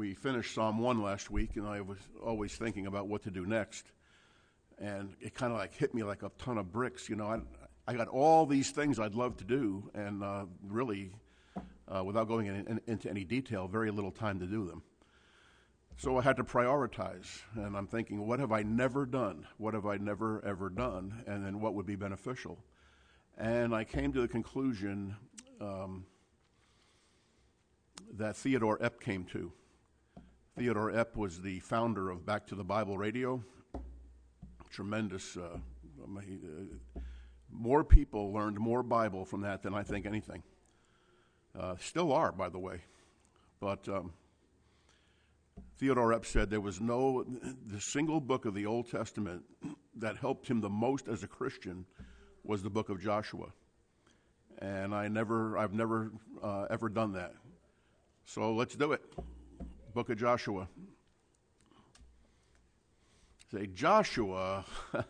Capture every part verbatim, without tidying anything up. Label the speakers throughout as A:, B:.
A: we finished Psalm one last week, and I was always thinking about what to do next. And it kind of like hit me like a ton of bricks. You know, I, I got all these things I'd love to do, and uh, really, uh, without going in, in, into any detail, very little time to do them. So I had to prioritize, and I'm thinking, what have I never done? What have I never, ever done? And then what would be beneficial? And I came to the conclusion um, that Theodore Epp came to. Theodore Epp was the founder of Back to the Bible Radio. Tremendous. Uh, uh, more people learned more Bible from that than I think anything. Uh, still are, by the way. But um, Theodore Epp said there was no, the single book of the Old Testament that helped him the most as a Christian was the book of Joshua. And I never, I've never uh, ever done that. So let's do it. Book of Joshua. Say, Joshua,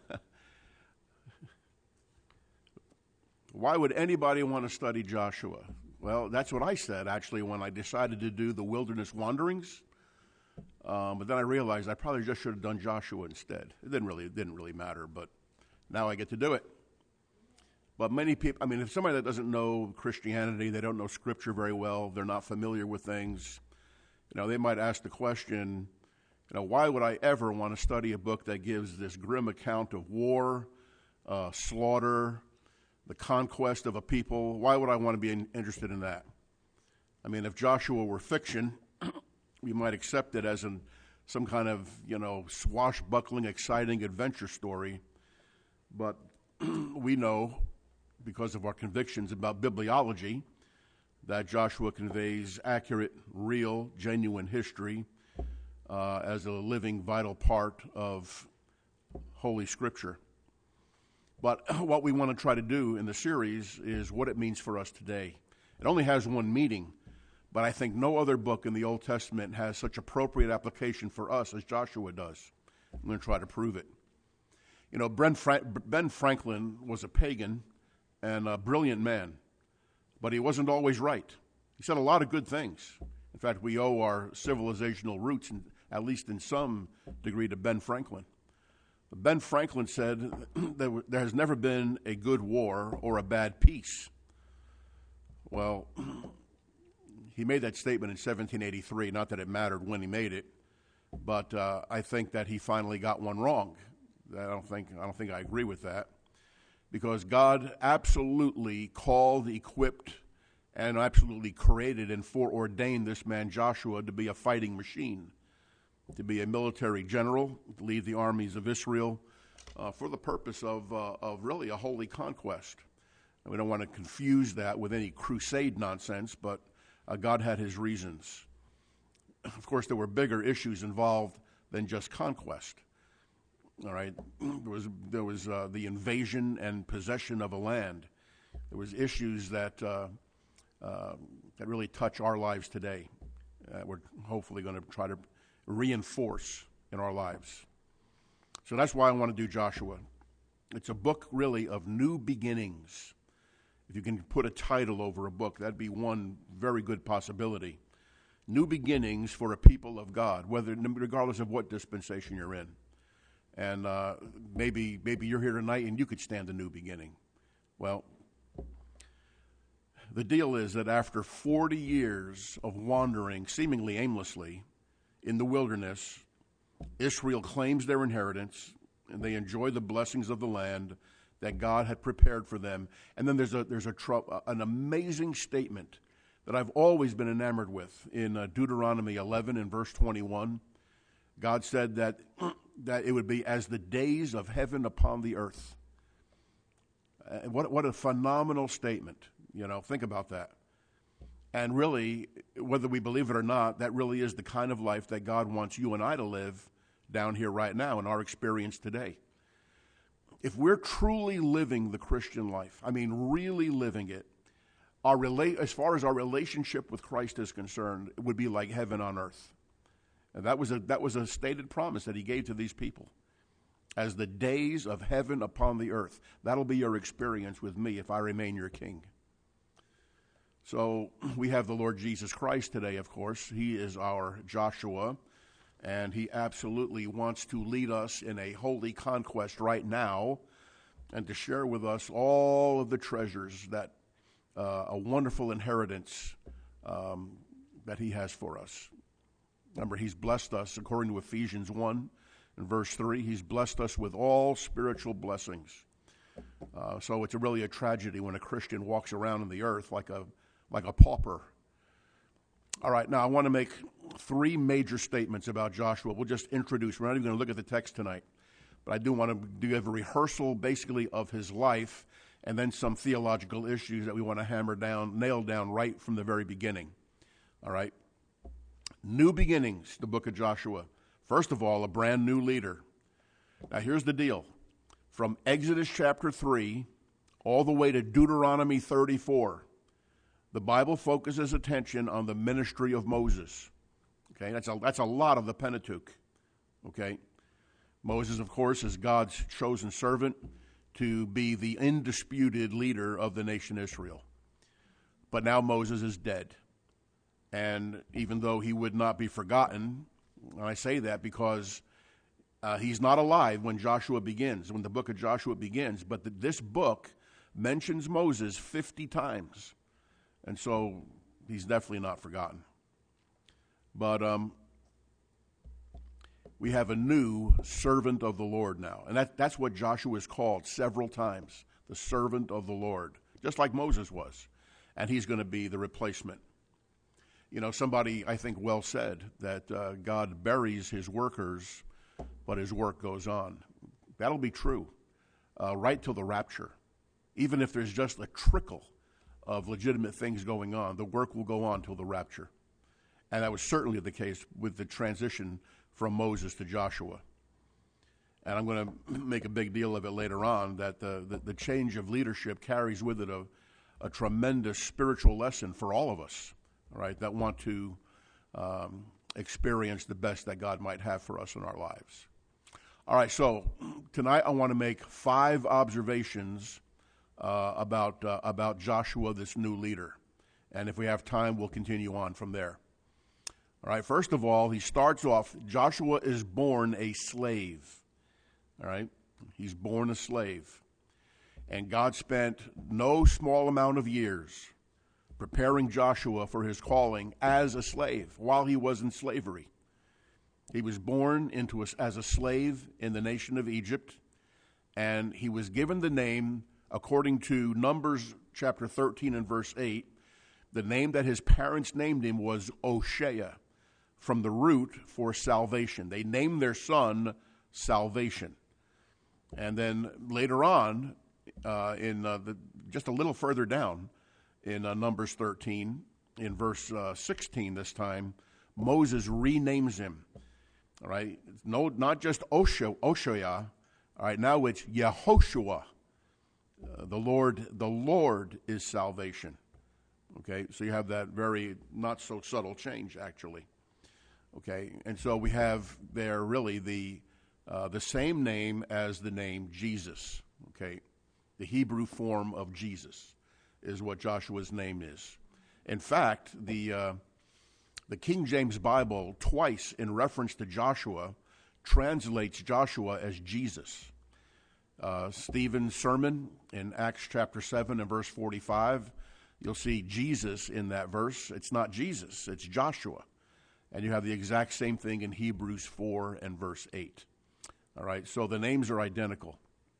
A: why would anybody want to study Joshua? Well, that's what I said, actually, when I decided to do the wilderness wanderings. Um, but then I realized I probably just should have done Joshua instead. It didn't really, it didn't really matter, but now I get to do it. But many people, I mean, if somebody that doesn't know Christianity, they don't know Scripture very well, they're not familiar with things, you know, they might ask the question, you know, why would I ever want to study a book that gives this grim account of war, uh, slaughter, the conquest of a people? Why would I want to be in, interested in that? I mean, if Joshua were fiction, we might accept it as an, some kind of, you know, swashbuckling, exciting adventure story. But we know, because of our convictions about bibliology, that Joshua conveys accurate, real, genuine history uh, as a living, vital part of Holy Scripture. But what we want to try to do in the series is what it means for us today. It only has one meaning, but I think no other book in the Old Testament has such appropriate application for us as Joshua does. I'm going to try to prove it. You know, Ben, Fra- Ben Franklin was a pagan and a brilliant man, but he wasn't always right. He said a lot of good things. In fact, we owe our civilizational roots, in, at least in some degree, to Ben Franklin. But Ben Franklin said that there has never been a good war or a bad peace. Well, he made that statement in seventeen eighty-three, not that it mattered when he made it, but uh, I think that he finally got one wrong. I don't think I don't think I agree with that, because God absolutely called, equipped, and absolutely created and foreordained this man Joshua to be a fighting machine, to be a military general, to lead the armies of Israel uh, for the purpose of uh, of really a holy conquest. And we don't want to confuse that with any crusade nonsense, but uh, God had his reasons. Of course, there were bigger issues involved than just conquest. All right, there was there was uh, the invasion and possession of a land. There was issues that uh, uh, that really touch our lives today. Uh, we're hopefully going to try to reinforce in our lives. So that's why I want to do Joshua. It's a book really of new beginnings. If you can put a title over a book, that'd be one very good possibility. New beginnings for a people of God, whether regardless of what dispensation you're in. And uh, maybe maybe you're here tonight and you could stand a new beginning. Well, the deal is that after forty years of wandering seemingly aimlessly in the wilderness, Israel claims their inheritance and they enjoy the blessings of the land that God had prepared for them. And then there's a there's a tr- an amazing statement that I've always been enamored with in uh, Deuteronomy eleven and verse twenty-one. God said that that it would be as the days of heaven upon the earth. Uh, what what a phenomenal statement. You know, think about that. And really, whether we believe it or not, that really is the kind of life that God wants you and I to live down here right now in our experience today. If we're truly living the Christian life, I mean really living it, our rela- as far as our relationship with Christ is concerned, it would be like heaven on earth. And that was a that was a stated promise that he gave to these people. As the days of heaven upon the earth. That'll be your experience with me if I remain your king. So we have the Lord Jesus Christ today, of course. He is our Joshua, and he absolutely wants to lead us in a holy conquest right now and to share with us all of the treasures that uh, a wonderful inheritance um, that he has for us. Remember, he's blessed us, according to Ephesians one and verse three, he's blessed us with all spiritual blessings. Uh, so it's a really a tragedy when a Christian walks around in the earth like a like a pauper. All right, now I want to make three major statements about Joshua. We'll just introduce. We're not even going to look at the text tonight, but I do want to give a rehearsal basically of his life and then some theological issues that we want to hammer down, nail down right from the very beginning. All right? New beginnings, the book of Joshua. First of all, a brand new leader. Now here's the deal. From Exodus chapter three all the way to Deuteronomy thirty-four, the Bible focuses attention on the ministry of Moses. Okay, that's a, that's a lot of the Pentateuch. Okay, Moses, of course, is God's chosen servant to be the undisputed leader of the nation Israel. But now Moses is dead. And even though he would not be forgotten, and I say that because uh, he's not alive when Joshua begins, when the book of Joshua begins, but the, this book mentions Moses fifty times. And so he's definitely not forgotten. But um, we have a new servant of the Lord now. And that, that's what Joshua is called several times, the servant of the Lord, just like Moses was. And he's going to be the replacement. You know, somebody, I think, well said that uh, God buries his workers, but his work goes on. That'll be true uh, right till the rapture. Even if there's just a trickle of legitimate things going on, the work will go on till the rapture. And that was certainly the case with the transition from Moses to Joshua. And I'm going to make a big deal of it later on, that the, the, the change of leadership carries with it a, a tremendous spiritual lesson for all of us. All right, that want to um, experience the best that God might have for us in our lives. All right, so tonight I want to make five observations uh, about uh, about Joshua, this new leader. And if we have time, we'll continue on from there. All right, first of all, he starts off, Joshua is born a slave. All right, he's born a slave. And God spent no small amount of years preparing Joshua for his calling as a slave while he was in slavery. He was born into a, as a slave in the nation of Egypt, and he was given the name, according to Numbers chapter thirteen and verse eight, the name that his parents named him was Oshea, from the root for salvation. They named their son Salvation. And then later on, uh, in uh, the, just a little further down, in uh, Numbers thirteen, in verse uh, sixteen this time, Moses renames him. All right, no, not just Osho, Oshea. All right, now it's Yehoshua. Uh, the Lord, the Lord is salvation. Okay, so you have that very not so subtle change, actually. Okay, and so we have there really the uh, the same name as the name Jesus. Okay, the Hebrew form of Jesus is what Joshua's name is. In fact, the uh, the King James Bible, twice in reference to Joshua, translates Joshua as Jesus. Uh, Stephen's sermon in Acts chapter seven and verse forty-five, you'll see Jesus in that verse. It's not Jesus, it's Joshua. And you have the exact same thing in Hebrews four and verse eight. All right, so the names are identical.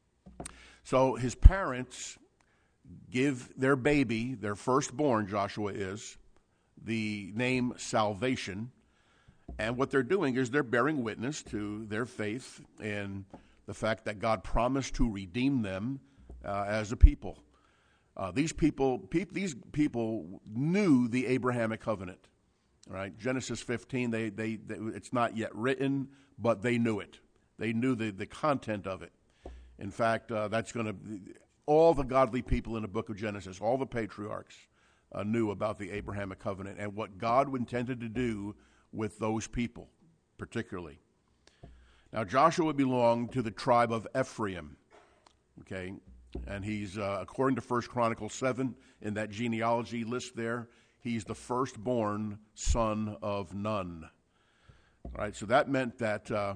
A: So his parents give their baby, their firstborn, Joshua is, the name Salvation. And what they're doing is they're bearing witness to their faith in the fact that God promised to redeem them uh, as a people. Uh, these people, pe- these people knew the Abrahamic covenant. All right, Genesis fifteen. They, they, they, it's not yet written, but they knew it. They knew the, the content of it. In fact, uh, that's going to all the godly people in the book of Genesis, all the patriarchs, uh, knew about the Abrahamic covenant and what God intended to do with those people, particularly. Now, Joshua belonged to the tribe of Ephraim. Okay, And he's, uh, according to First Chronicles seven, in that genealogy list there, he's the firstborn son of Nun. All right, so that meant that uh,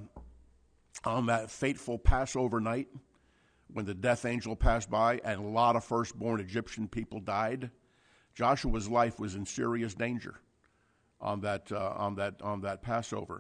A: on that fateful Passover night, when the death angel passed by and a lot of firstborn Egyptian people died, Joshua's life was in serious danger on that uh, on that on that Passover.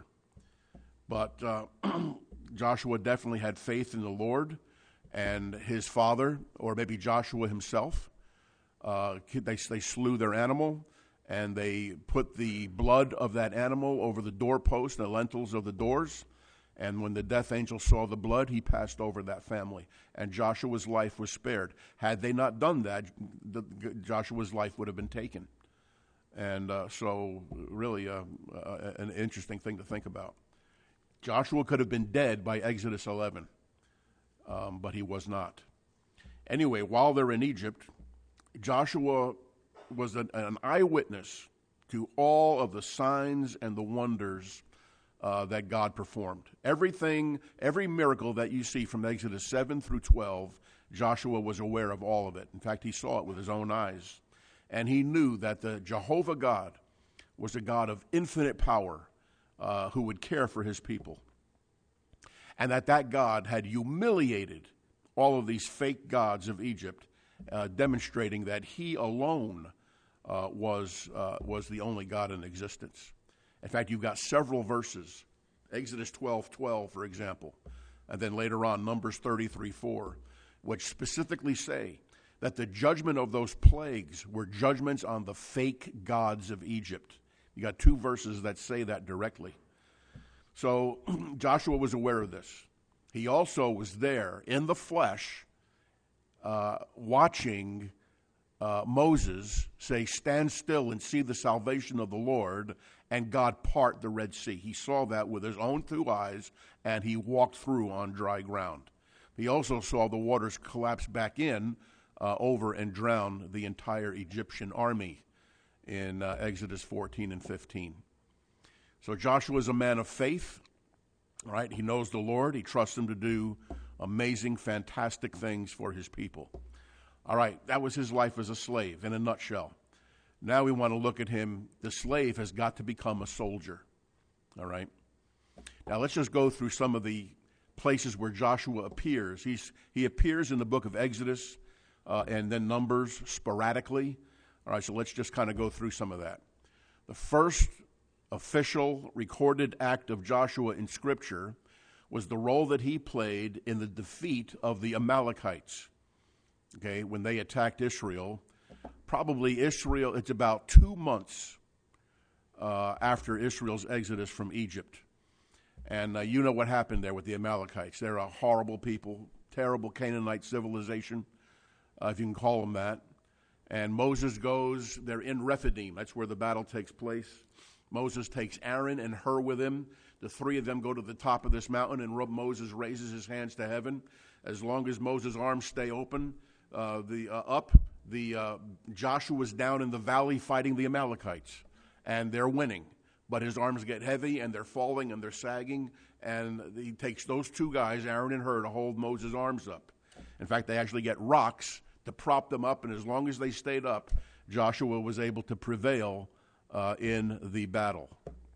A: But uh, Joshua definitely had faith in the Lord, and his father, or maybe Joshua himself, uh, they they slew their animal, and they put the blood of that animal over the doorpost, the lintels of the doors. And when the death angel saw the blood, he passed over that family. And Joshua's life was spared. Had they not done that, the, Joshua's life would have been taken. And uh, so really uh, uh, an interesting thing to think about. Joshua could have been dead by Exodus eleven, um, but he was not. Anyway, while they're in Egypt, Joshua was an, an eyewitness to all of the signs and the wonders Uh, that God performed. Everything, every miracle that you see from Exodus seven through twelve, Joshua was aware of all of it. In fact, he saw it with his own eyes. And he knew that the Jehovah God was a God of infinite power uh, who would care for his people. And that that God had humiliated all of these fake gods of Egypt, uh, demonstrating that he alone uh, was, uh, was the only God in existence. In fact, you've got several verses, Exodus twelve twelve, for example, and then later on, Numbers thirty-three four, which specifically say that the judgment of those plagues were judgments on the fake gods of Egypt. You got two verses that say that directly. So Joshua was aware of this. He also was there in the flesh, uh, watching uh, Moses say, "Stand still and see the salvation of the Lord," and God part the Red Sea. He saw that with his own two eyes, and he walked through on dry ground. He also saw the waters collapse back in uh, over and drown the entire Egyptian army in uh, Exodus fourteen and fifteen. So Joshua is a man of faith, right? He knows the Lord. He trusts him to do amazing, fantastic things for his people. All right, that was his life as a slave in a nutshell. Now we want to look at him. The slave has got to become a soldier. All right. Now let's just go through some of the places where Joshua appears. He's, he appears in the book of Exodus uh, and then Numbers sporadically. All right, so let's just kind of go through some of that. The first official recorded act of Joshua in Scripture was the role that he played in the defeat of the Amalekites. Okay, when they attacked Israel. Probably Israel, it's about two months uh, after Israel's exodus from Egypt. And uh, you know what happened there with the Amalekites. They're a horrible people, terrible Canaanite civilization, uh, if you can call them that. And Moses goes, they're in Rephidim. That's where the battle takes place. Moses takes Aaron and Hur with him. The three of them go to the top of this mountain, and Moses raises his hands to heaven. As long as Moses' arms stay open, uh, the uh, up, The uh, Joshua's down in the valley fighting the Amalekites, and they're winning. But his arms get heavy, and they're falling, and they're sagging, and he takes those two guys, Aaron and Hur, to hold Moses' arms up. In fact, they actually get rocks to prop them up, and as long as they stayed up, Joshua was able to prevail uh, in the battle.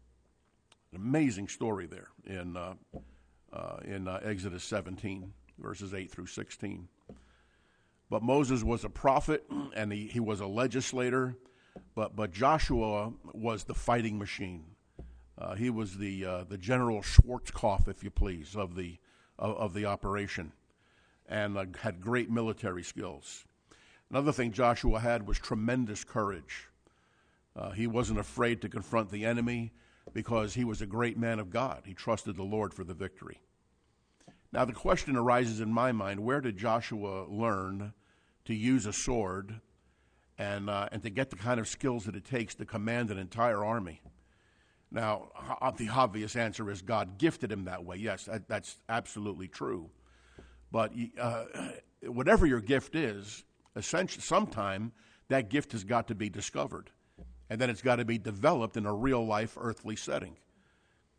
A: An amazing story there in, uh, uh, in uh, Exodus seventeen, verses eight through sixteen. But Moses was a prophet, and he, he was a legislator, but, but Joshua was the fighting machine. Uh, he was the uh, the General Schwarzkopf, if you please, of the, of, of the operation, and uh, had great military skills. Another thing Joshua had was tremendous courage. Uh, he wasn't afraid to confront the enemy because he was a great man of God. He trusted the Lord for the victory. Now the question arises in my mind, where did Joshua learn to use a sword and uh, and to get the kind of skills that it takes to command an entire army? Now, the obvious answer is God gifted him that way. Yes, that, that's absolutely true. But uh, whatever your gift is, essentially, sometime that gift has got to be discovered. And then it's got to be developed in a real-life earthly setting.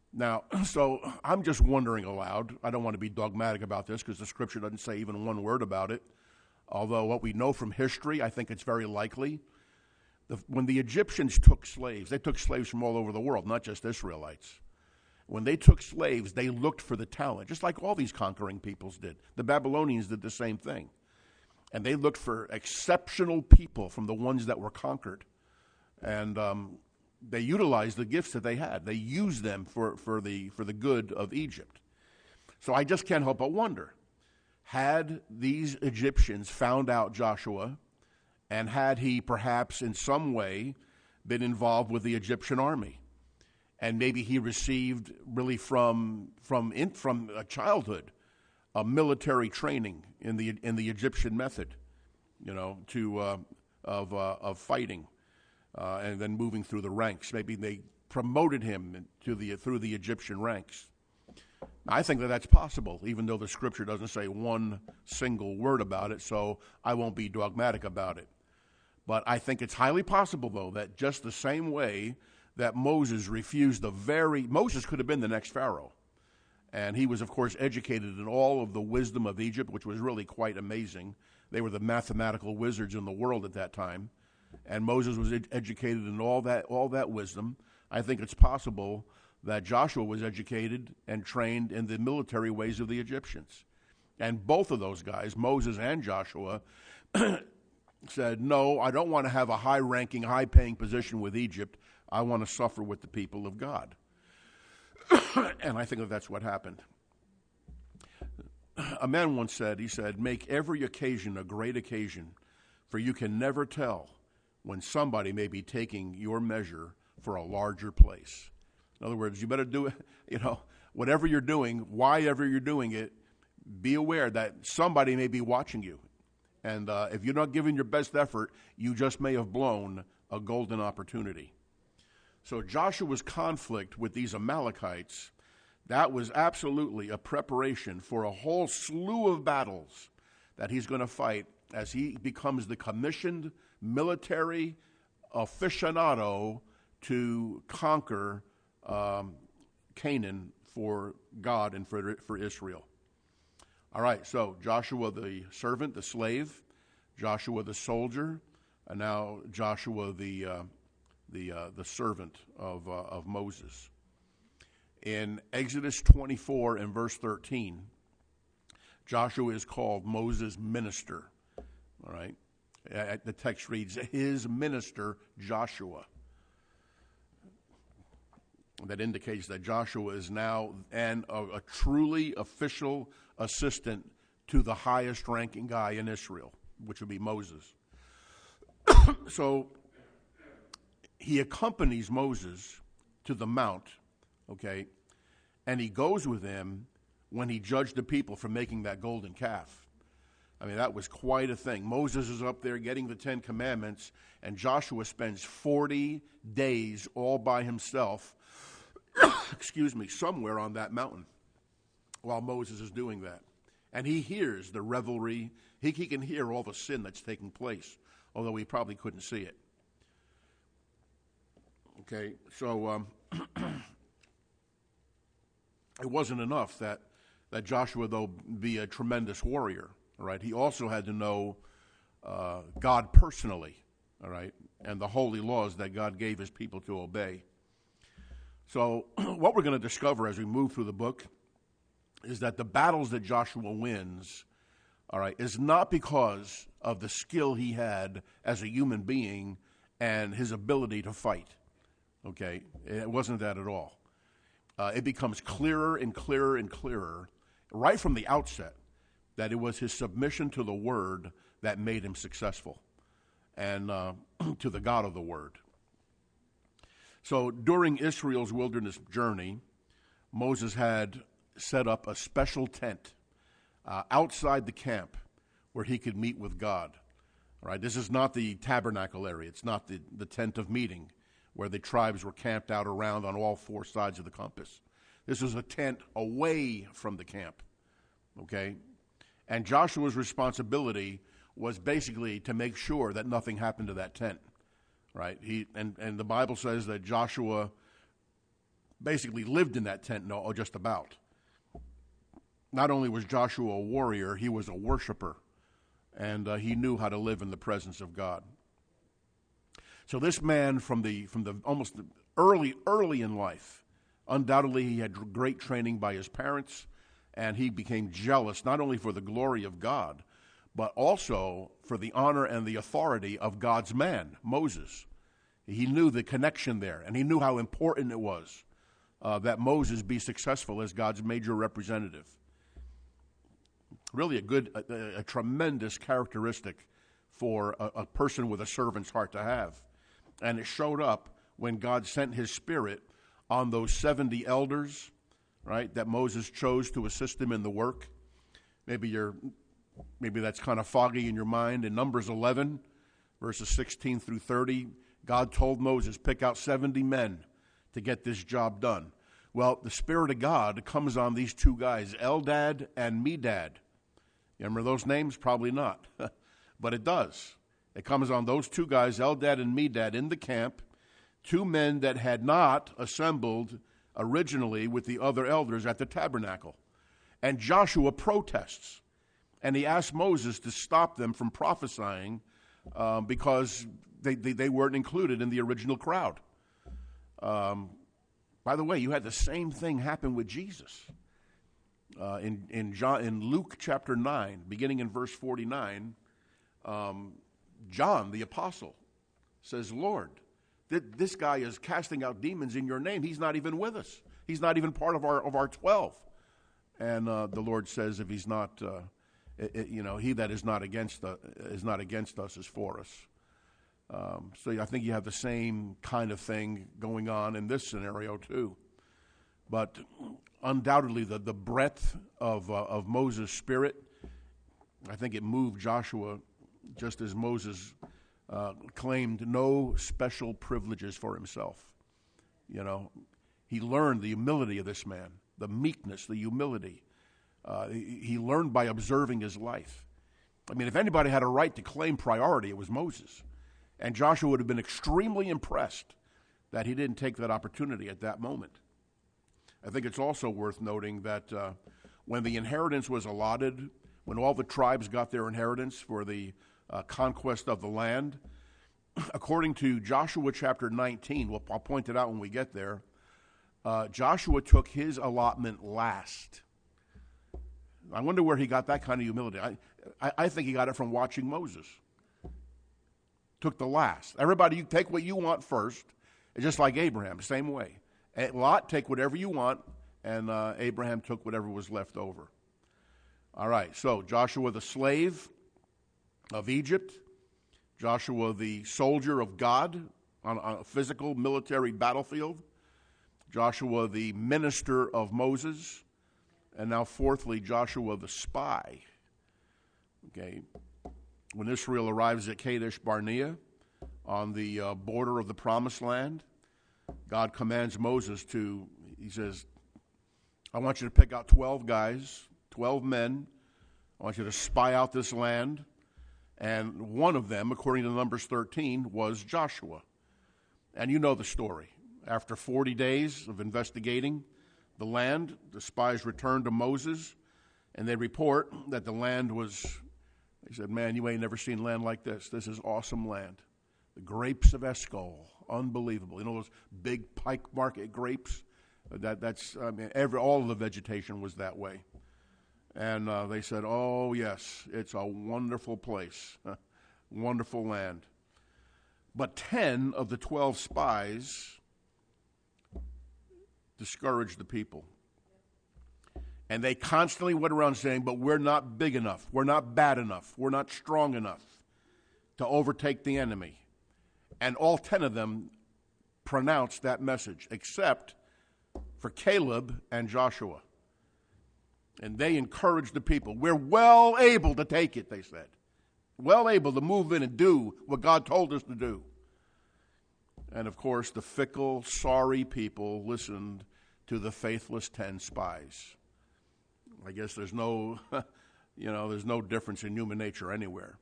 A: Now, so I'm just wondering aloud. I don't want to be dogmatic about this because the scripture doesn't say even one word about it. Although what we know from history, I think it's very likely. The, when the Egyptians took slaves, they took slaves from all over the world, not just Israelites. When they took slaves, they looked for the talent, just like all these conquering peoples did. The Babylonians did the same thing. And they looked for exceptional people from the ones that were conquered. And um, they utilized the gifts that they had. They used them for, for, the, for the good of Egypt. So I just can't help but wonder, had these Egyptians found out Joshua, and had he perhaps in some way been involved with the Egyptian army? And maybe he received really from from in, from a childhood a military training in the in the Egyptian method, you know, to uh, of uh, of fighting, uh, and then moving through the ranks. Maybe they promoted him to the through the Egyptian ranks. I think that that's possible, even though the scripture doesn't say one single word about it. So I won't be dogmatic about it. But I think it's highly possible, though, that just the same way that Moses refused the very, Moses could have been the next Pharaoh. And he was, of course, educated in all of the wisdom of Egypt, which was really quite amazing. They were the mathematical wizards in the world at that time. And Moses was ed- educated in all that, all that wisdom. I think it's possible that Joshua was educated and trained in the military ways of the Egyptians. And both of those guys, Moses and Joshua, said, no, I don't want to have a high-ranking, high-paying position with Egypt. I want to suffer with the people of God. And I think that that's what happened. A man once said, he said, make every occasion a great occasion, for you can never tell when somebody may be taking your measure for a larger place. In other words, you better do it, you know, whatever you're doing, why ever you're doing it, be aware that somebody may be watching you. And uh, if you're not giving your best effort, you just may have blown a golden opportunity. So Joshua's conflict with these Amalekites, that was absolutely a preparation for a whole slew of battles that he's going to fight as he becomes the commissioned military aficionado to conquer um, Canaan for God and for, for Israel. All right, so Joshua the servant, the slave, Joshua the soldier, and now Joshua the uh, the uh, the servant of uh, of Moses. In Exodus twenty-four and verse thirteen, Joshua is called Moses' minister. All right, uh, the text reads, "His minister Joshua." That indicates that Joshua is now an, a, a truly official assistant to the highest ranking guy in Israel, which would be Moses. So he accompanies Moses to the mount, okay, and he goes with him when he judged the people for making that golden calf. I mean, that was quite a thing. Moses is up there getting the Ten Commandments, and Joshua spends forty days all by himself, excuse me, somewhere on that mountain while Moses is doing that. And he hears the revelry. He, he can hear all the sin that's taking place, although he probably couldn't see it. Okay, so um, it wasn't enough that, that Joshua, though, be a tremendous warrior, all right? He also had to know uh, God personally, all right, and the holy laws that God gave his people to obey. So what we're going to discover as we move through the book is that the battles that Joshua wins, all right, is not because of the skill he had as a human being and his ability to fight, okay? It wasn't that at all. Uh, it becomes clearer and clearer and clearer right from the outset that it was his submission to the Word that made him successful and uh, to the God of the Word. So during Israel's wilderness journey, Moses had set up a special tent uh, outside the camp where he could meet with God. All right, this is not the tabernacle area. It's not the, the tent of meeting where the tribes were camped out around on all four sides of the compass. This was a tent away from the camp, okay? And Joshua's responsibility was basically to make sure that nothing happened to that tent. Right, he and, and the Bible says that Joshua basically lived in that tent, no, or just about. Not only was Joshua a warrior, he was a worshiper, and uh, he knew how to live in the presence of God. So this man from the from the almost early, early in life, undoubtedly he had great training by his parents, and he became jealous not only for the glory of God, but also for the honor and the authority of God's man, Moses. He knew the connection there, and he knew how important it was uh, that Moses be successful as God's major representative. Really a good, a, a tremendous characteristic for a, a person with a servant's heart to have. And it showed up when God sent his Spirit on those seventy elders, right, that Moses chose to assist him in the work. Maybe you're, maybe that's kind of foggy in your mind. In Numbers eleven, verses sixteen through thirty, God told Moses, pick out seventy men to get this job done. Well, the Spirit of God comes on these two guys, Eldad and Medad. You remember those names? Probably not. But it does. It comes on those two guys, Eldad and Medad, in the camp, two men that had not assembled originally with the other elders at the tabernacle. And Joshua protests, and he asks Moses to stop them from prophesying um, because they, they, they weren't included in the original crowd. Um, by the way, you had the same thing happen with Jesus. Uh, in in, John, in Luke chapter nine, beginning in verse forty-nine, um, John the apostle says, Lord, th- this guy is casting out demons in your name. He's not even with us. He's not even part of our of our twelve. And uh, the Lord says, if he's not, uh, it, it, you know, he that is not against uh, is not against us is for us. Um, so I think you have the same kind of thing going on in this scenario too. But undoubtedly, the, the breadth of uh, of Moses' spirit, I think it moved Joshua, just as Moses uh, claimed no special privileges for himself. You know, he learned the humility of this man, the meekness, the humility. Uh, he, he learned by observing his life. I mean, if anybody had a right to claim priority, it was Moses. And Joshua would have been extremely impressed that he didn't take that opportunity at that moment. I think it's also worth noting that uh, when the inheritance was allotted, when all the tribes got their inheritance for the uh, conquest of the land, according to Joshua chapter nineteen, well, I'll point it out when we get there, uh, Joshua took his allotment last. I wonder where he got that kind of humility. I, I, I think he got it from watching Moses. Took the last. Everybody, you take what you want first. It's just like Abraham, same way. Lot, take whatever you want, and uh, Abraham took whatever was left over. All right, so Joshua the slave of Egypt, Joshua the soldier of God on, on a physical military battlefield, Joshua the minister of Moses, and now fourthly, Joshua the spy. Okay, when Israel arrives at Kadesh Barnea on the uh, border of the Promised Land, God commands Moses to, he says, I want you to pick out twelve guys, twelve men. I want you to spy out this land. And one of them, according to Numbers thirteen, was Joshua. And you know the story. After forty days of investigating the land, the spies returned to Moses, and they report that the land was, they said, man, you ain't never seen land like this. This is awesome land. The grapes of Eshcol, unbelievable. You know those big Pike Market grapes? That that's I mean, every all of the vegetation was that way. And uh, they said, "Oh yes, it's a wonderful place, wonderful land." But ten of the twelve spies discouraged the people, and they constantly went around saying, "But we're not big enough. We're not bad enough. We're not strong enough to overtake the enemy." And all ten of them pronounced that message, except for Caleb and Joshua. And they encouraged the people. We're well able to take it, they said. Well able to move in and do what God told us to do. And of course, the fickle, sorry people listened to the faithless ten spies. I guess there's no, you know, there's no difference in human nature anywhere.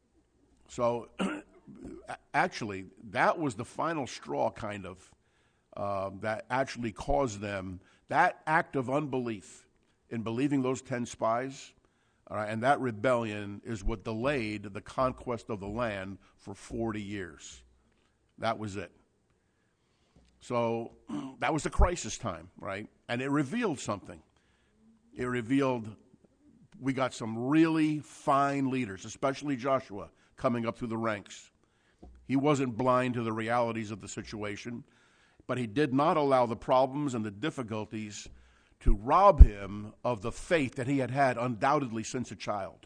A: So, actually, that was the final straw, kind of, uh, that actually caused them, that act of unbelief in believing those ten spies, all right, and that rebellion is what delayed the conquest of the land for forty years. That was it. So that was the crisis time, right? And it revealed something. It revealed we got some really fine leaders, especially Joshua, coming up through the ranks. He wasn't blind to the realities of the situation, but he did not allow the problems and the difficulties to rob him of the faith that he had had undoubtedly since a child.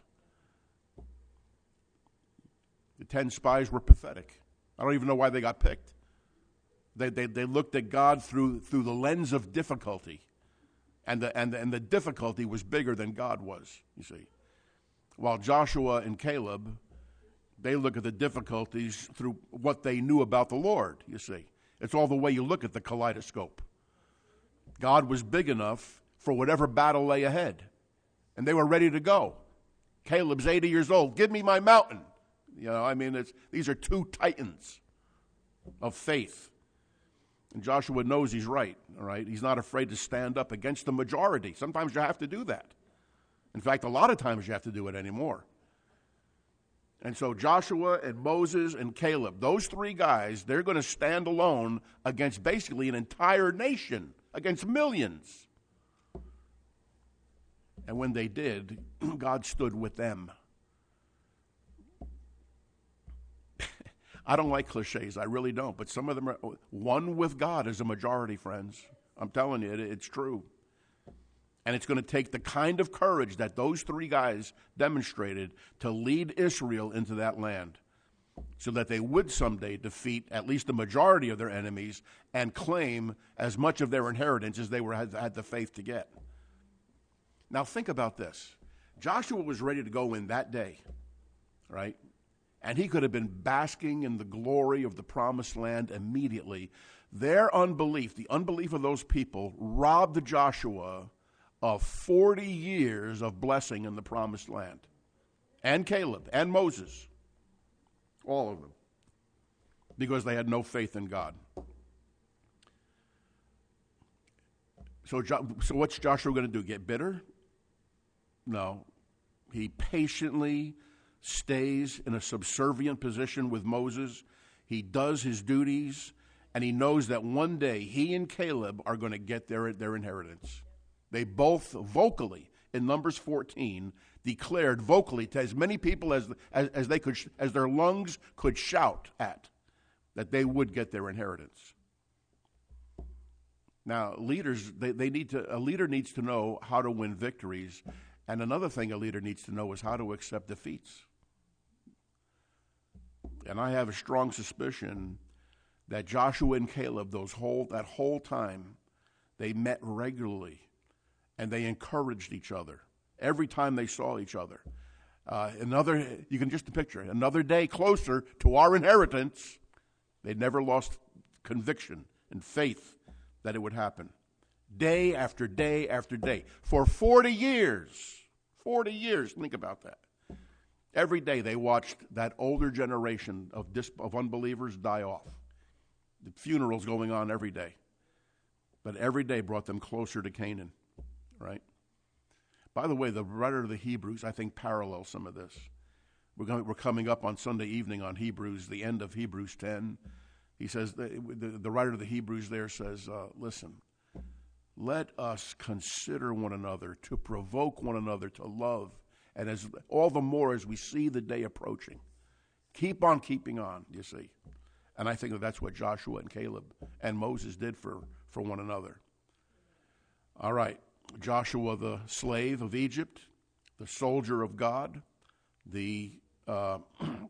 A: The ten spies were pathetic. I don't even know why they got picked. They, they, they looked at God through, through the lens of difficulty. And the, and, the, and the difficulty was bigger than God was, you see. While Joshua and Caleb, they look at the difficulties through what they knew about the Lord, you see. It's all the way you look at the kaleidoscope. God was big enough for whatever battle lay ahead. And they were ready to go. Caleb's eighty years old. Give me my mountain. You know, I mean, it's, these are two titans of faith. And Joshua knows he's right, all right? He's not afraid to stand up against the majority. Sometimes you have to do that. In fact, a lot of times you have to do it anymore. And so Joshua and Moses and Caleb, those three guys, they're going to stand alone against basically an entire nation, against millions. And when they did, God stood with them. I don't like cliches. I really don't. But some of them are, one with God is a majority, friends. I'm telling you, it, it's true. And it's going to take the kind of courage that those three guys demonstrated to lead Israel into that land so that they would someday defeat at least the majority of their enemies and claim as much of their inheritance as they were had, had the faith to get. Now think about this. Joshua was ready to go in that day, right? And he could have been basking in the glory of the promised land immediately. Their unbelief, the unbelief of those people, robbed Joshua of forty years of blessing in the promised land. And Caleb, and Moses, all of them, because they had no faith in God. So, so what's Joshua going to do? Get bitter? No. He patiently stays in a subservient position with Moses. He does his duties, and he knows that one day he and Caleb are going to get their, their inheritance. They both vocally, in Numbers fourteen, declared vocally to as many people as, as, as they could, as their lungs could shout at, that they would get their inheritance. Now, leaders, they, they need to, a leader needs to know how to win victories, and another thing a leader needs to know is how to accept defeats. And I have a strong suspicion that Joshua and Caleb, those whole that whole time, they met regularly, and they encouraged each other every time they saw each other. Uh, another, you can just picture it, another day closer to our inheritance. They never lost conviction and faith that it would happen. Day after day after day. For forty years. forty years. Think about that. Every day they watched that older generation of, dis- of unbelievers die off. The funerals going on every day. But every day brought them closer to Canaan. Right? By the way, the writer of the Hebrews, I think, parallels some of this. We're, going, we're coming up on Sunday evening on Hebrews, the end of Hebrews ten. He says, the, the, the writer of the Hebrews there says, uh, listen, let us consider one another, to provoke one another to love, and as all the more as we see the day approaching. Keep on keeping on, you see. And I think that that's what Joshua and Caleb and Moses did for, for one another. All right. Joshua, the slave of Egypt, the soldier of God, the uh,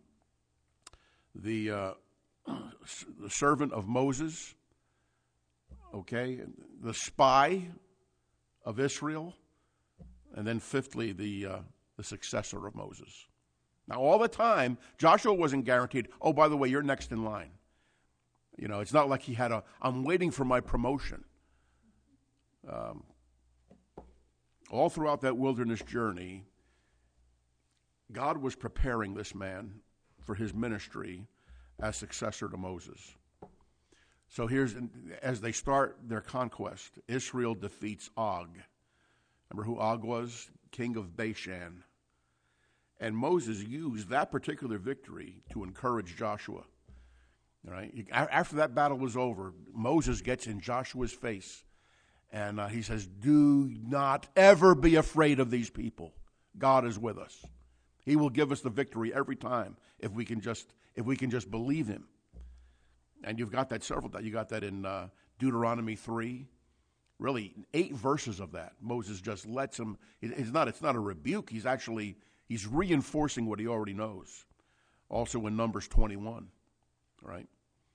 A: the, uh, the servant of Moses, okay, the spy of Israel, and then fifthly, the uh, the successor of Moses. Now, all the time, Joshua wasn't guaranteed, oh, by the way, you're next in line. You know, it's not like he had a, I'm waiting for my promotion. Um, all throughout that wilderness journey, God was preparing this man for his ministry as successor to Moses. So here's, as they start their conquest, Israel defeats Og. Remember who Og was? King of Bashan. And Moses used that particular victory to encourage Joshua. All right? After that battle was over, Moses gets in Joshua's face, and uh, he says, do not ever be afraid of these people. God is with us. He will give us the victory every time if we can just if we can just believe him. And you've got that several times. You got that in uh, Deuteronomy three. Really, eight verses of that. Moses just lets him. It's not. It's not a rebuke. He's actually he's reinforcing what he already knows. Also in Numbers twenty-one, right?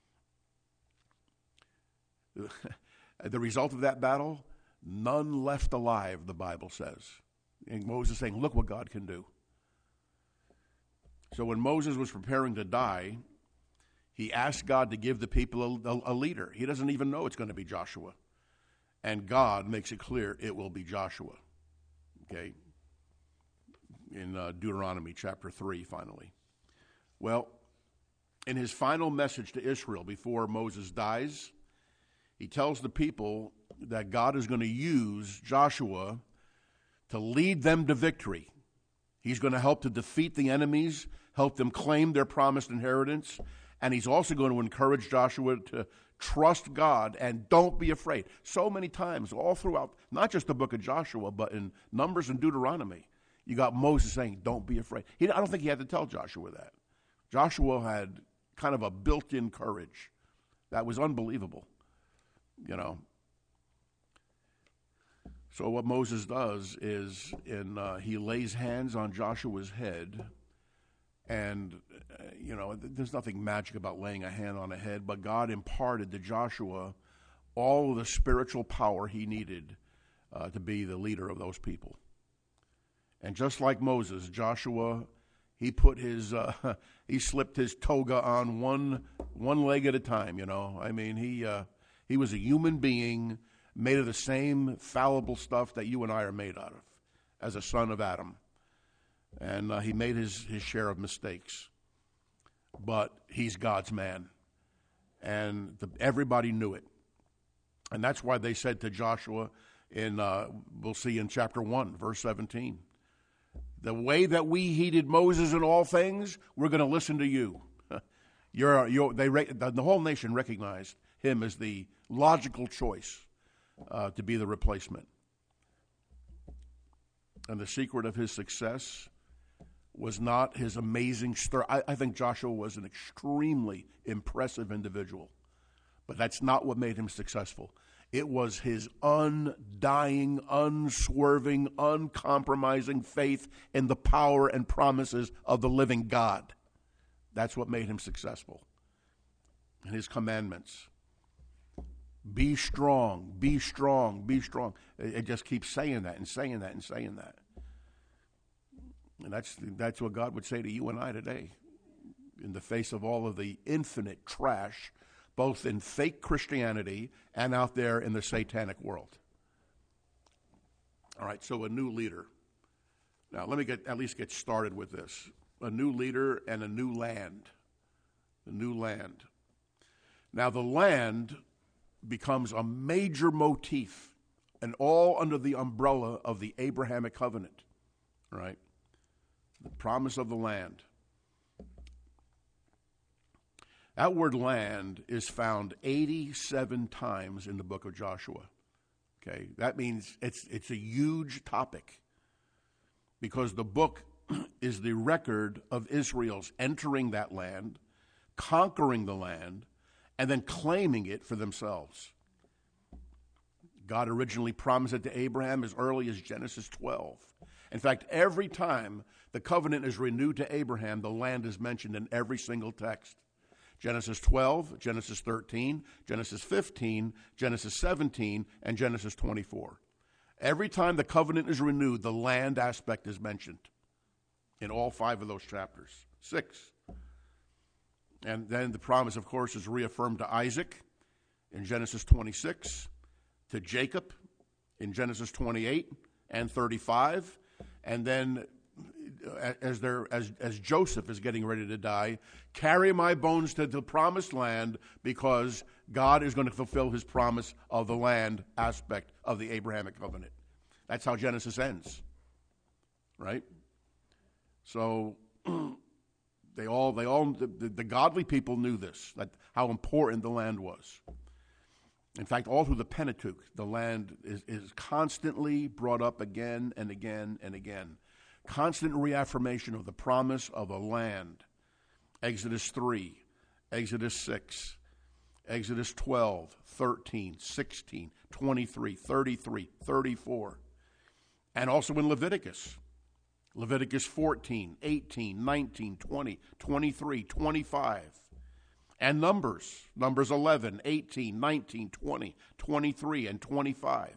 A: The result of that battle, none left alive. The Bible says, and Moses saying, "Look what God can do." So when Moses was preparing to die, he asked God to give the people a, a leader. He doesn't even know it's going to be Joshua. And God makes it clear it will be Joshua. Okay? In uh, Deuteronomy chapter three, finally. Well, in his final message to Israel before Moses dies, he tells the people that God is going to use Joshua to lead them to victory. He's going to help to defeat the enemies, help them claim their promised inheritance, and he's also going to encourage Joshua to trust God and don't be afraid. So many times, all throughout, not just the book of Joshua, but in Numbers and Deuteronomy, you got Moses saying, don't be afraid. He, I don't think he had to tell Joshua that. Joshua had kind of a built-in courage that was unbelievable, you know. So what Moses does is in uh, he lays hands on Joshua's head, and, uh, you know, there's nothing magic about laying a hand on a head, but God imparted to Joshua all of the spiritual power he needed uh, to be the leader of those people. And just like Moses, Joshua, he put his, uh, he slipped his toga on one one leg at a time, you know. I mean, he uh, he was a human being made of the same fallible stuff that you and I are made out of as a son of Adam. And uh, he made his, his share of mistakes. But he's God's man. And the, everybody knew it. And that's why they said to Joshua, in uh, we'll see in chapter one, verse seventeen, the way that we heeded Moses in all things, we're going to listen to you. you're, you're, they, the whole nation recognized him as the logical choice uh, to be the replacement. And the secret of his success was not his amazing story. I, I think Joshua was an extremely impressive individual, but that's not what made him successful. It was his undying, unswerving, uncompromising faith in the power and promises of the living God. That's what made him successful. And his commandments. Be strong, be strong, be strong. It, it just keeps saying that and saying that and saying that. And that's that's what God would say to you and I today in the face of all of the infinite trash, both in fake Christianity and out there in the satanic world. All right, so a new leader. Now, let me get at least get started with this. A new leader and a new land. A new land. Now, the land becomes a major motif, and all under the umbrella of the Abrahamic covenant, right? The promise of the land. That word land is found eighty-seven times in the book of Joshua. Okay, that means it's it's a huge topic because the book is the record of Israel's entering that land, conquering the land, and then claiming it for themselves. God originally promised it to Abraham as early as Genesis twelve. In fact, every time the covenant is renewed to Abraham, the land is mentioned in every single text. Genesis twelve, Genesis thirteen, Genesis fifteen, Genesis seventeen, and Genesis twenty-four. Every time the covenant is renewed, the land aspect is mentioned in all five of those chapters. Six. And then the promise, of course, is reaffirmed to Isaac in Genesis twenty-six, to Jacob in Genesis twenty-eight and thirty-five, and then as they're as as Joseph is getting ready to die, carry my bones to the promised land, because God is going to fulfill his promise of the land aspect of the Abrahamic covenant. That's how Genesis ends, right? So they all they all the, the godly people knew this, that how important the land was. In fact, all through the Pentateuch, the land is, is constantly brought up again and again and again. Constant reaffirmation of the promise of the land. Exodus three, Exodus six, Exodus twelve, thirteen, sixteen, twenty-three, thirty-three, thirty-four. And also in Leviticus. Leviticus fourteen, eighteen, nineteen, twenty, twenty-three, twenty-five. And Numbers, Numbers eleven, eighteen, nineteen, twenty, twenty-three, and twenty-five.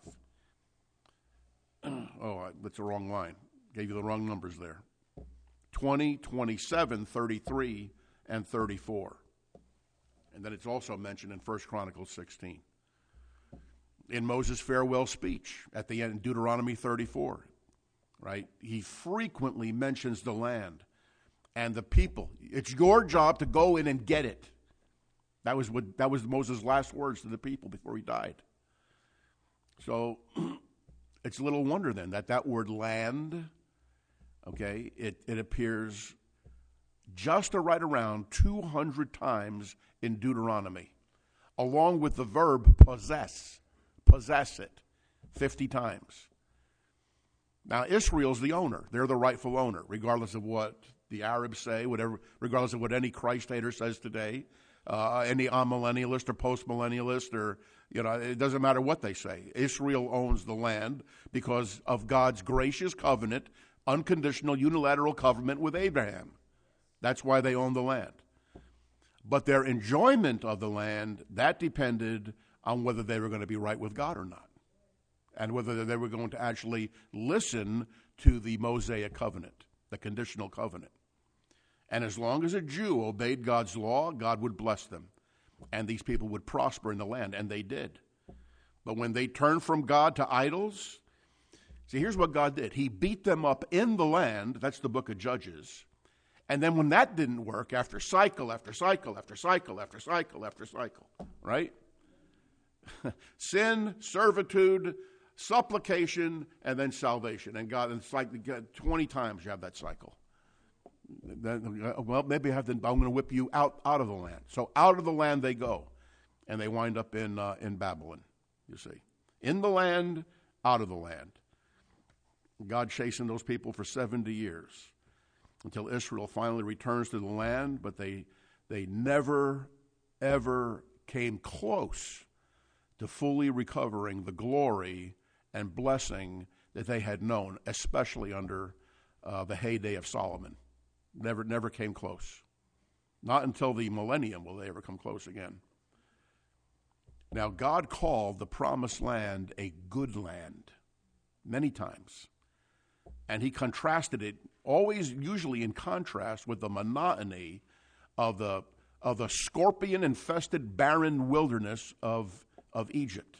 A: Oh, that's the wrong line. Gave you the wrong numbers there. twenty, twenty-seven, thirty-three, and thirty-four. And then it's also mentioned in First Chronicles sixteen. In Moses' farewell speech at the end, Deuteronomy thirty-four, right? He frequently mentions the land and the people. It's your job to go in and get it. That was what that was Moses' last words to the people before he died. So it's little wonder then that that word land, okay, it, it appears just or right around two hundred times in Deuteronomy, along with the verb possess, possess it, fifty times. Now, Israel's the owner. They're the rightful owner, regardless of what the Arabs say, whatever, regardless of what any Christ hater says today. Uh, any amillennialist or post-millennialist, or, you know, it doesn't matter what they say. Israel owns the land because of God's gracious covenant, unconditional unilateral covenant with Abraham. That's why they own the land. But their enjoyment of the land, that depended on whether they were going to be right with God or not, and whether they were going to actually listen to the Mosaic covenant, the conditional covenant. And as long as a Jew obeyed God's law, God would bless them. And these people would prosper in the land, and they did. But when they turned from God to idols, see, here's what God did. He beat them up in the land. That's the book of Judges. And then when that didn't work, after cycle after cycle after cycle after cycle after cycle, right? Sin, servitude, supplication, and then salvation. And God, it's like twenty times you have that cycle. Well, maybe I have to, I'm going to whip you out, out of the land. So out of the land they go, and they wind up in uh, in Babylon, you see. In the land, out of the land. God chasing those people for seventy years until Israel finally returns to the land, but they they never, ever came close to fully recovering the glory and blessing that they had known, especially under uh, the heyday of Solomon. Never, never came close. Not until the millennium will they ever come close again. Now, God called the promised land a good land many times. And he contrasted it, always usually in contrast with the monotony of the, of the scorpion-infested barren wilderness of, of Egypt.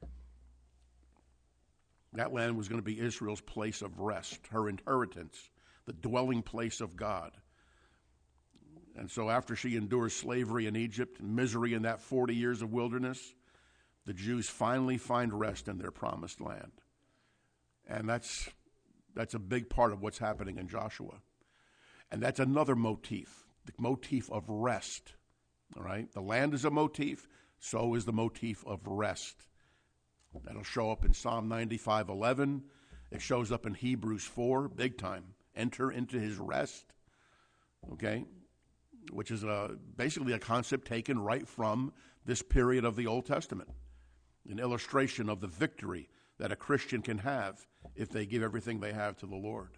A: That land was going to be Israel's place of rest, her inheritance, the dwelling place of God. And so after she endures slavery in Egypt, misery in that forty years of wilderness, the Jews finally find rest in their promised land. And that's that's a big part of what's happening in Joshua. And that's another motif, the motif of rest. All right? The land is a motif, so is the motif of rest. That'll show up in Psalm ninety-five eleven. It shows up in Hebrews four, big time. Enter into his rest, okay, which is a, basically a concept taken right from this period of the Old Testament, an illustration of the victory that a Christian can have if they give everything they have to the Lord.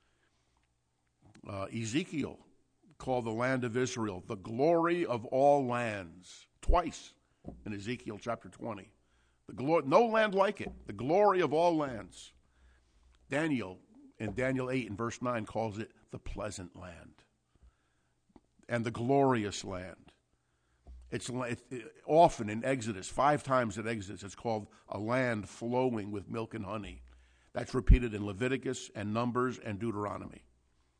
A: Uh, Ezekiel called the land of Israel the glory of all lands, twice in Ezekiel chapter twenty. The glory, no land like it, the glory of all lands. Daniel, in Daniel eight and verse nine, calls it the pleasant land and the glorious land. It's it, it, often in Exodus, five times in Exodus, it's called a land flowing with milk and honey. That's repeated in Leviticus and Numbers and Deuteronomy.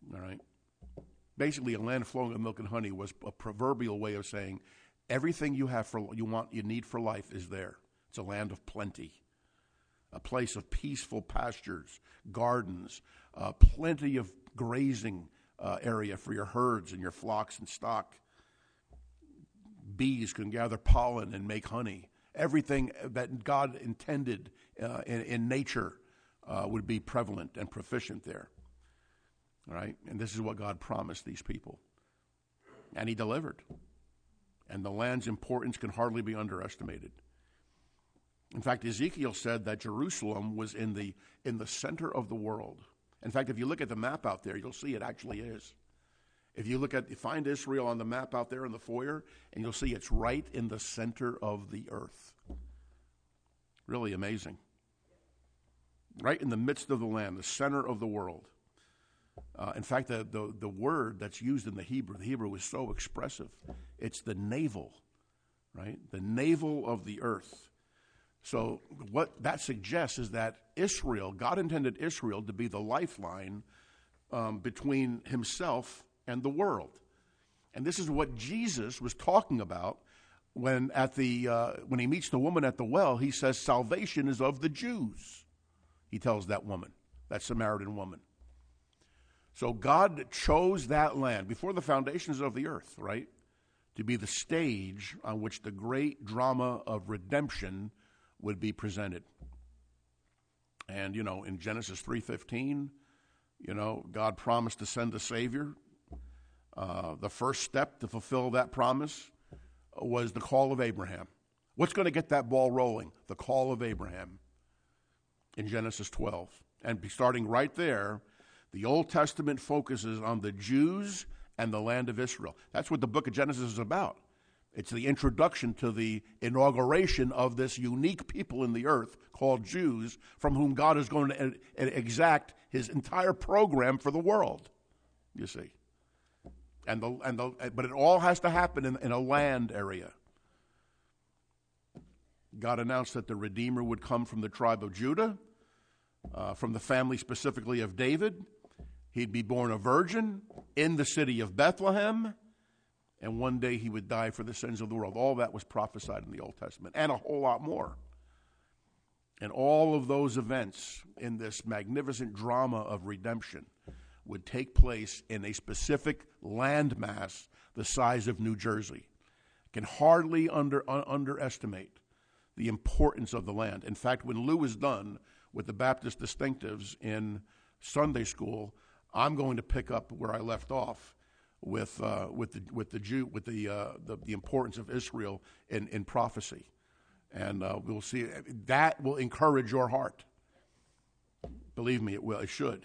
A: All right. Basically, a land flowing with milk and honey was a proverbial way of saying everything you have for you want you need for life is there. It's a land of plenty, a place of peaceful pastures, gardens, uh, plenty of grazing uh, area for your herds and your flocks and stock. Bees can gather pollen and make honey. Everything that God intended uh, in, in nature uh, would be prevalent and proficient there. All right? And this is what God promised these people. And he delivered. And the land's importance can hardly be underestimated. In fact, Ezekiel said that Jerusalem was in the in the center of the world. In fact, if you look at the map out there, you'll see it actually is. If you look at, you find Israel on the map out there in the foyer, and you'll see it's right in the center of the earth. Really amazing. Right in the midst of the land, the center of the world. Uh, in fact, the, the, the word that's used in the Hebrew, the Hebrew is so expressive. It's the navel, right? The navel of the earth. So what that suggests is that Israel, God intended Israel to be the lifeline um, between himself and the world. And this is what Jesus was talking about when at the uh, when he meets the woman at the well. He says, salvation is of the Jews, he tells that woman, that Samaritan woman. So God chose that land before the foundations of the earth, right, to be the stage on which the great drama of redemption would be presented. And, you know, in Genesis three fifteen, you know, God promised to send a Savior. Uh, the first step to fulfill that promise was the call of Abraham. What's going to get that ball rolling? The call of Abraham in Genesis twelve. And starting right there, the Old Testament focuses on the Jews and the land of Israel. That's what the book of Genesis is about. It's the introduction to the inauguration of this unique people in the earth called Jews, from whom God is going to exact his entire program for the world, you see. And the and the but it all has to happen in, in a land area. God announced that the Redeemer would come from the tribe of Judah, uh, from the family specifically of David. He'd be born a virgin in the city of Bethlehem, and one day he would die for the sins of the world. All that was prophesied in the Old Testament, and a whole lot more. And all of those events in this magnificent drama of redemption would take place in a specific landmass the size of New Jersey. Can hardly under, uh, underestimate the importance of the land. In fact, when Lou is done with the Baptist distinctives in Sunday school, I'm going to pick up where I left off with uh, with the with the Jew with the uh, the, the importance of Israel in, in prophecy, and uh, we'll see that will encourage your heart. Believe me, it will. It should.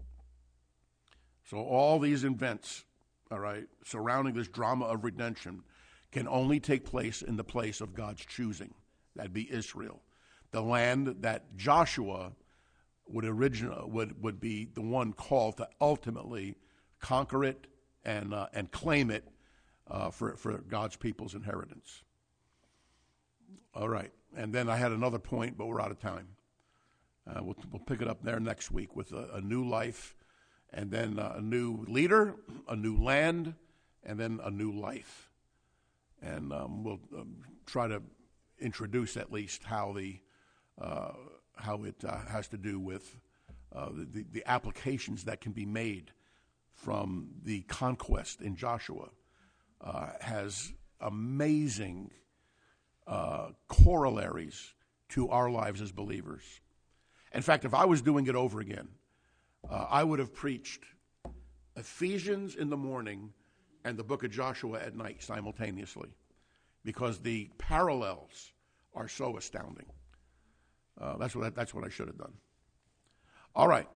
A: So all these events, all right, surrounding this drama of redemption, can only take place in the place of God's choosing. That'd be Israel, the land that Joshua would original would would be the one called to ultimately conquer it and uh, and claim it uh, for for God's people's inheritance. All right, and then I had another point, but we're out of time. Uh, we'll we'll pick it up there next week with a, a new life, and then uh, a new leader, a new land, and then a new life, and um, we'll um, try to introduce at least how the uh, how it uh, has to do with uh, the, the applications that can be made from the conquest in Joshua. Uh, has amazing uh, corollaries to our lives as believers. In fact, if I was doing it over again, uh, I would have preached Ephesians in the morning and the book of Joshua at night simultaneously, because the parallels are so astounding. Uh, that's what I, that's what I should have done. All right.